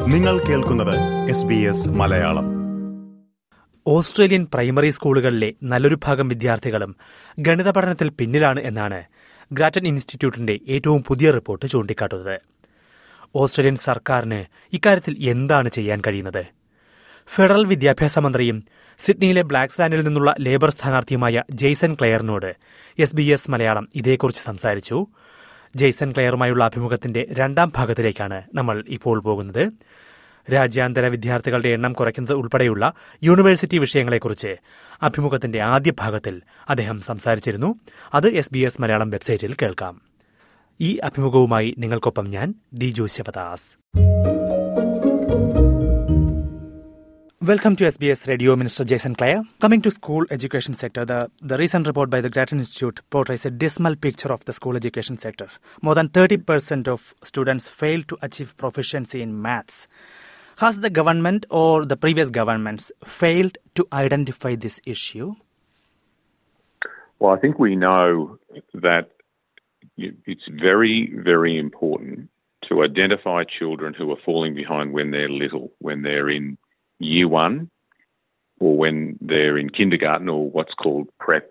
നിങ്ങൾ കേൾക്കുന്നത് SBS Malayalam. Australian primary സ്കൂളുകളിലെ നല്ലൊരു ഭാഗം വിദ്യാർത്ഥികളും ഗണിത പഠനത്തിൽ പിന്നിലാണ് എന്നാണ് ഗ്രാറ്റൺ ഇൻസ്റ്റിറ്റ്യൂട്ടിന്റെ ഏറ്റവും പുതിയ റിപ്പോർട്ട് ചൂണ്ടിക്കാട്ടുന്നത്. ഓസ്ട്രേലിയൻ സർക്കാരിന് ഇക്കാര്യത്തിൽ എന്താണ് ചെയ്യാൻ കഴിയുന്നത്? ഫെഡറൽ വിദ്യാഭ്യാസ മന്ത്രിയും സിഡ്നിയിലെ ബ്ലാക്ക്സ്ലാൻഡിൽ നിന്നുള്ള ലേബർ സ്ഥാനാർത്ഥിയുമായ ജെയ്സൺ ക്ലെയറിനോട് SBS മലയാളം ഇതേക്കുറിച്ച് സംസാരിച്ചു. ജെയ്സൺ ക്ലെയറുമായുള്ള അഭിമുഖത്തിന്റെ രണ്ടാം ഭാഗത്തിലേക്കാണ് നമ്മൾ ഇപ്പോൾ പോകുന്നത്. രാജ്യാന്തര വിദ്യാർത്ഥികളുടെ എണ്ണം കുറയ്ക്കുന്നത് ഉൾപ്പെടെയുള്ള യൂണിവേഴ്സിറ്റി വിഷയങ്ങളെക്കുറിച്ച് അഭിമുഖത്തിന്റെ ആദ്യ ഭാഗത്തിൽ അദ്ദേഹം സംസാരിച്ചിരുന്നു. അത് SBS മലയാളം വെബ്സൈറ്റിൽ കേൾക്കാം. ഈ അഭിമുഖവുമായി നിങ്ങൾക്കൊപ്പം ഞാൻ Diju Sivadas. Welcome to SBS Radio, Minister Jason Clare. Coming to school education sector, the recent report by the Grattan Institute portrays a dismal picture of the school education sector. More than 30% of students fail to achieve proficiency in maths. Has the government or the previous governments failed to identify this issue? Well, I think we know that it's very, very important to identify children who are falling behind when they're little, when they're in Year 1 or when they're in kindergarten or what's called prep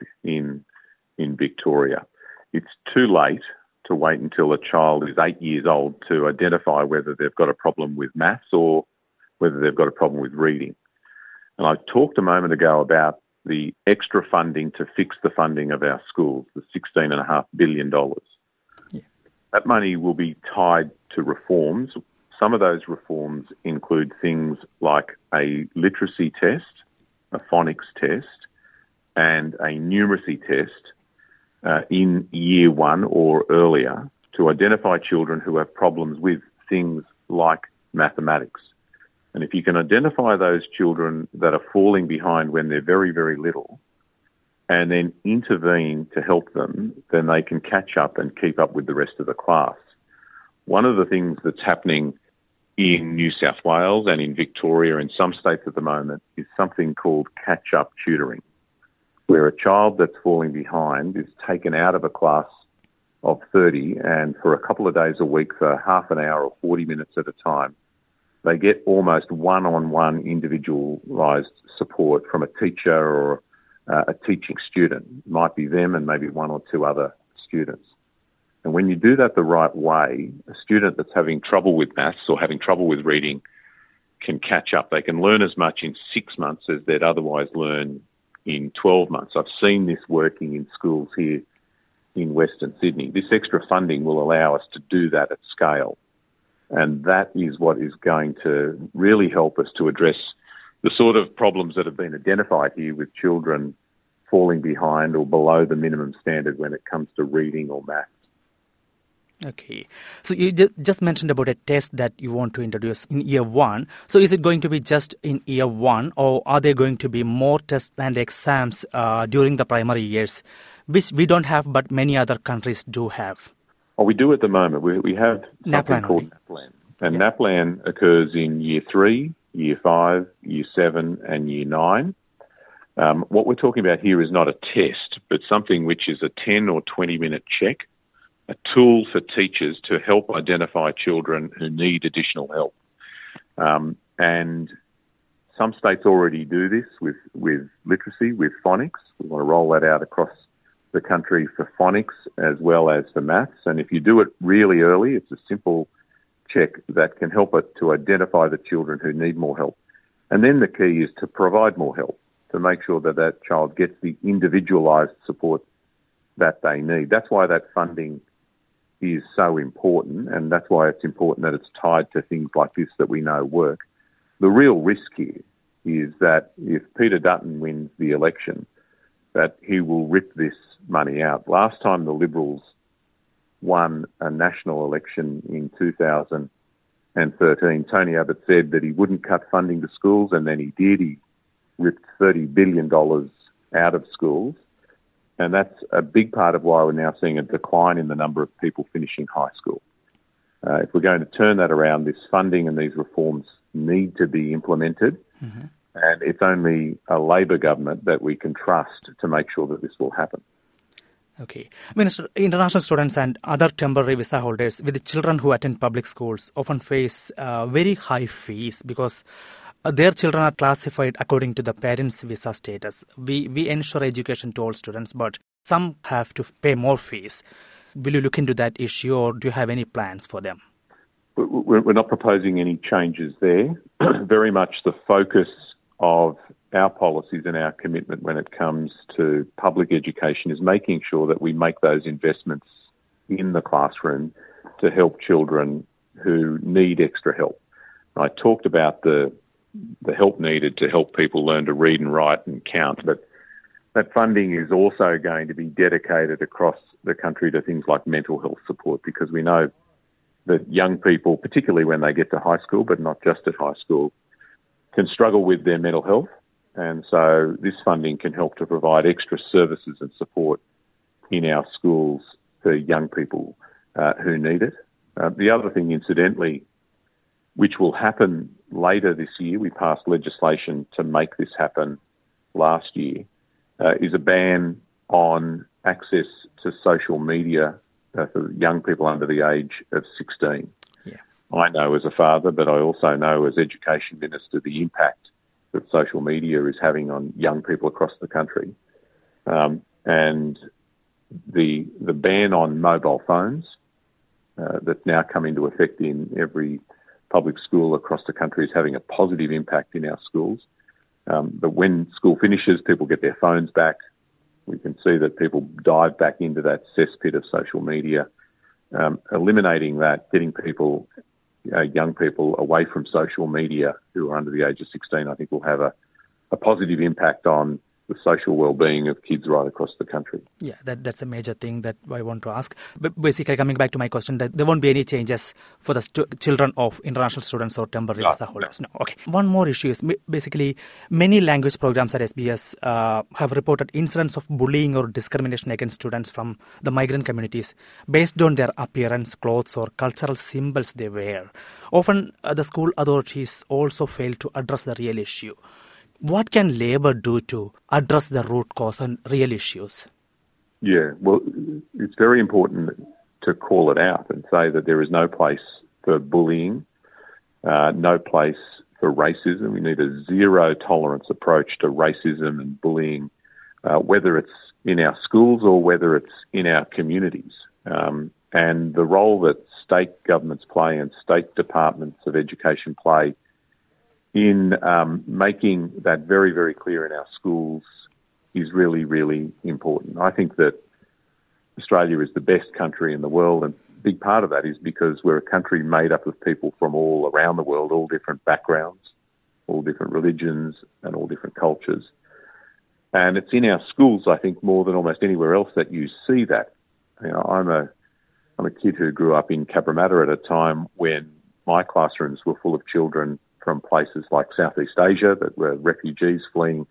in Victoria. It's too late to wait until a child is 8 years old to identify whether they've got a problem with maths or whether they've got a problem with reading. And I talked a moment ago about the extra funding to fix the funding of our schools, the $16.5 billion. Yeah. That money will be tied to reforms. Some of those reforms include things like a literacy test, a phonics test, and a numeracy test in Year 1 or earlier to identify children who have problems with things like mathematics. And if you can identify those children that are falling behind when they're very, very little and then intervene to help them, then they can catch up and keep up with the rest of the class. One of the things that's happening in New South Wales and in Victoria and some states at the moment is something called catch-up tutoring, where a child that's falling behind is taken out of a class of 30 and for a couple of days a week for half an hour or 40 minutes at a time, they get almost one-on-one individualised support from a teacher or a teaching student. It might be them and maybe one or two other students. And when you do that the right way, a student that's having trouble with maths or having trouble with reading can catch up. They can learn as much in 6 months as they'd otherwise learn in 12 months. I've seen this working in schools here in Western Sydney. This extra funding will allow us to do that at scale. And that is what is going to really help us to address the sort of problems that have been identified here with children falling behind or below the minimum standard when it comes to reading or maths. Okay. So you just mentioned about a test that you want to introduce in Year 1. So is it going to be just in Year 1 or are there going to be more tests and exams during the primary years, which we don't have but many other countries do have? Oh, we do at the moment. We have something called NAPLAN. And yeah. NAPLAN occurs in Year 3, Year 5, Year 7 and Year 9. What we're talking about here is not a test, but something which is a 10 or 20-minute check, a tool for teachers to help identify children who need additional help. And some states already do this with literacy, with phonics. We want to roll that out across the country for phonics as well as for maths. And if you do it really early, it's a simple check that can help it to identify the children who need more help. And then the key is to provide more help, to make sure that that child gets the individualised support that they need. That's why that funding is so important, and that's why it's important that it's tied to things like this that we know work. The real risk here is that if Peter Dutton wins the election, that he will rip this money out. Last time the Liberals won a national election in 2013, Tony Abbott said that he wouldn't cut funding to schools, and then he did. He ripped $30 billion out of schools. And that's a big part of why we're now seeing a decline in the number of people finishing high school. If we're going to turn that around, this funding and these reforms need to be implemented. Mm-hmm. And it's only a Labor government that we can trust to make sure that this will happen. Okay. Minister, international students and other temporary visa holders with children who attend public schools often face very high fees because their children are classified according to the parents' visa status. We ensure education to all students, but some have to pay more fees. Will you look into that issue, or do you have any plans for them? We're not proposing any changes there. Very much the focus of our policies and our commitment when it comes to public education is making sure that we make those investments in the classroom to help children who need extra help. I talked about the help needed to help people learn to read and write and count, but that funding is also going to be dedicated across the country to things like mental health support, because we know that young people, particularly when they get to high school, but not just at high school, can struggle with their mental health. And so this funding can help to provide extra services and support in our schools for young people who need it. The other thing, incidentally, which will happen later this year, we passed legislation to make this happen last year, is a ban on access to social media for young people under the age of 16. Yeah. I know as a father, but I also know as Education Minister the impact that social media is having on young people across the country. And the ban on mobile phones that's now come into effect in every public school across the country is having a positive impact in our schools. But when school finishes, people get their phones back. We can see that people dive back into that cesspit of social media. Eliminating that, getting people, young people away from social media who are under the age of 16, I think will have a positive impact on the social well-being of kids right across the country. Yeah, that's a major thing that I want to ask. But basically, coming back to my question, that there won't be any changes for the children of international students or temporary visa holders. No. Okay. One more issue is basically many language programs at SBS have reported incidents of bullying or discrimination against students from the migrant communities based on their appearance, clothes, or cultural symbols they wear. Often, the school authorities also fail to address the real issue. What can Labor do to address the root cause and real issues? Yeah, well, it's very important to call it out and say that there is no place for bullying, no place for racism. We need a zero-tolerance approach to racism and bullying, whether it's in our schools or whether it's in our communities. And the role that state governments play and state departments of education play in making that very, very clear in our schools is really, really important. I think that Australia is the best country in the world, and a big part of that is because we're a country made up of people from all around the world, all different backgrounds, all different religions, and all different cultures. And it's in our schools, I think, more than almost anywhere else that you see that. You know, I'm a kid who grew up in Cabramatta at a time when my classrooms were full of children from places like Southeast Asia that were refugees fleeing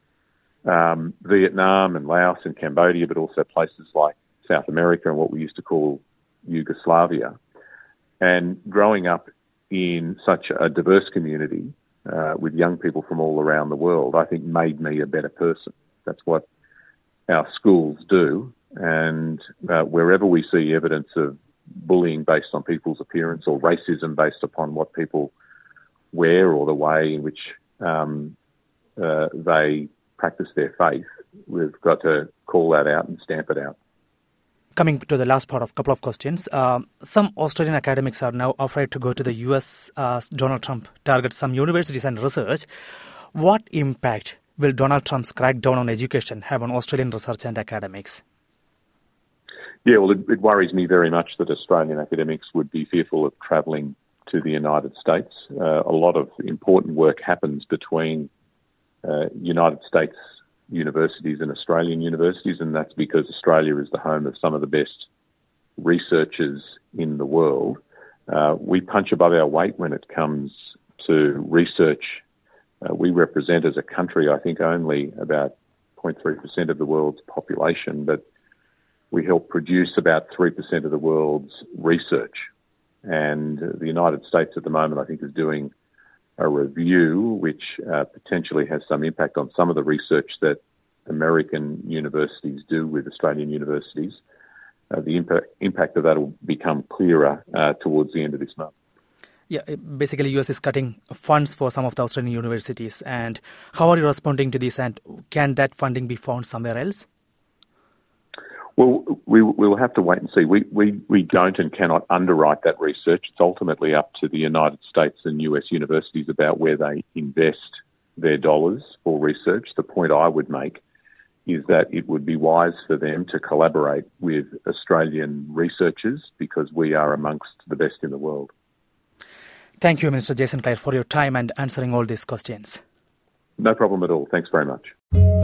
Vietnam and Laos and Cambodia, but also places like South America and what we used to call Yugoslavia. And growing up in such a diverse community with young people from all around the world, I think made me a better person. That's what our schools do. And wherever we see evidence of bullying based on people's appearance or racism based upon what people wear or the way in which they practice their faith, we've got to call that out and stamp it out. Coming to the last part of a couple of questions, some Australian academics are now afraid to go to the US as Donald Trump targets some universities and research. What impact will Donald Trump's crackdown on education have on Australian research and academics? Yeah, well, it worries me very much that Australian academics would be fearful of travelling to the United States. A lot of important work happens between United States universities and Australian universities, and that's because Australia is the home of some of the best researchers in the world. We punch above our weight when it comes to research. We represent as a country, I think, only about 0.3% of the world's population, but we help produce about 3% of the world's research. And the United States at the moment, I think, is doing a review which potentially has some impact on some of the research that American universities do with Australian universities. The impact of that will become clearer towards the end of this month. Yeah, basically US is cutting funds for some of the Australian universities. And how are you responding to this, and can that funding be found somewhere else? Well, we'll have to wait and see. We don't and cannot underwrite that research. It's ultimately up to the United States and US universities about where they invest their dollars for research. The point I would make is that it would be wise for them to collaborate with Australian researchers because we are amongst the best in the world. Thank you, Minister Jason Clare, for your time and answering all these questions. No problem at all. Thanks very much.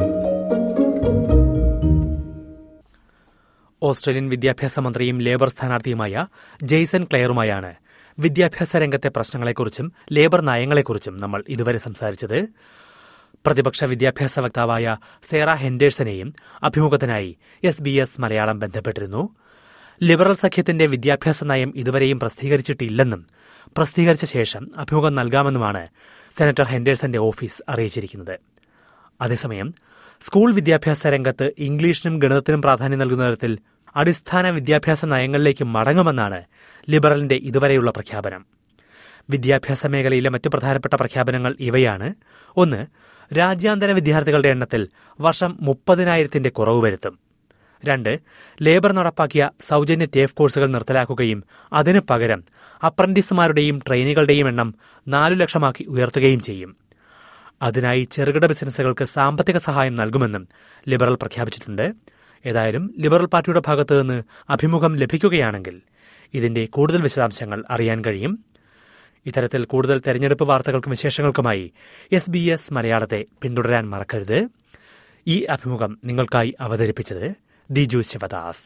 Australian വിദ്യാഭ്യാസ മന്ത്രിയും labour സ്ഥാനാർത്ഥിയുമായ Jason ക്ലെയറുമായാണ് വിദ്യാഭ്യാസ രംഗത്തെ പ്രശ്നങ്ങളെക്കുറിച്ചും labour നയങ്ങളെക്കുറിച്ചും നമ്മൾ ഇതുവരെ സംസാരിച്ചത്. പ്രതിപക്ഷ വിദ്യാഭ്യാസ വക്താവായ സേറ ഹെൻഡേഴ്സനെയും അഭിമുഖത്തിനായി SBS മലയാളം ബന്ധപ്പെട്ടിരുന്നു. ലിബറൽ സഖ്യത്തിന്റെ വിദ്യാഭ്യാസ നയം ഇതുവരെയും പ്രസിദ്ധീകരിച്ചിട്ടില്ലെന്നും പ്രസിദ്ധീകരിച്ച ശേഷം അഭിമുഖം നൽകാമെന്നുമാണ് സെനറ്റർ ഹെൻഡേഴ്സന്റെ ഓഫീസ് അറിയിച്ചിരിക്കുന്നത്. അതേസമയം സ്കൂൾ വിദ്യാഭ്യാസ രംഗത്ത് ഇംഗ്ലീഷിനും ഗണിതത്തിനും പ്രാധാന്യം നൽകുന്ന തരത്തിൽ അടിസ്ഥാന വിദ്യാഭ്യാസ നയങ്ങളിലേക്ക് മടങ്ങുമെന്നാണ് ലിബറലിന്റെ ഇതുവരെയുള്ള പ്രഖ്യാപനം. വിദ്യാഭ്യാസ മേഖലയിലെ മറ്റു പ്രധാനപ്പെട്ട പ്രഖ്യാപനങ്ങൾ ഇവയാണ്. 1. രാജ്യാന്തര വിദ്യാർത്ഥികളുടെ എണ്ണത്തിൽ വർഷം 30,000 കുറവ് വരുത്തും. 2. ലേബർ നടപ്പാക്കിയ സൌജന്യ ടേഫ് കോഴ്സുകൾ നിർത്തലാക്കുകയും അതിനു പകരം അപ്രന്റീസുമാരുടെയും ട്രെയിനികളുടെയും എണ്ണം 4 ലക്ഷമാക്കി ഉയർത്തുകയും ചെയ്യും. അതിനായി ചെറുകിട ബിസിനസ്സുകൾക്ക് സാമ്പത്തിക സഹായം നൽകുമെന്നും ലിബറൽ പ്രഖ്യാപിച്ചിട്ടുണ്ട്. ഏതായാലും ലിബറൽ പാർട്ടിയുടെ ഭാഗത്തുനിന്ന് അഭിമുഖം ലഭിക്കുകയാണെങ്കിൽ ഇതിന്റെ കൂടുതൽ വിശദാംശങ്ങൾ അറിയാൻ കഴിയും. ഇത്തരത്തിൽ കൂടുതൽ തെരഞ്ഞെടുപ്പ് വാർത്തകൾക്കും വിശേഷങ്ങൾക്കുമായി SBS മലയാളത്തെ പിന്തുടരാൻ മറക്കരുത്. ഈ അഭിമുഖം നിങ്ങൾക്കായി അവതരിപ്പിച്ചത് ദിജു ശിവദാസ്.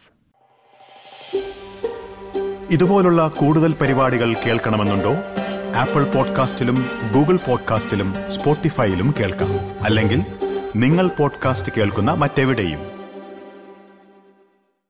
ഇതുപോലുള്ള കൂടുതൽ പരിപാടികൾ കേൾക്കണമെന്നുണ്ടോ? ആപ്പിൾ പോഡ്കാസ്റ്റിലും ഗൂഗിൾ പോഡ്കാസ്റ്റിലും സ്പോട്ടിഫൈയിലും കേൾക്കാം. അല്ലെങ്കിൽ നിങ്ങൾ പോഡ്കാസ്റ്റ് കേൾക്കുന്ന മറ്റെവിടെയും.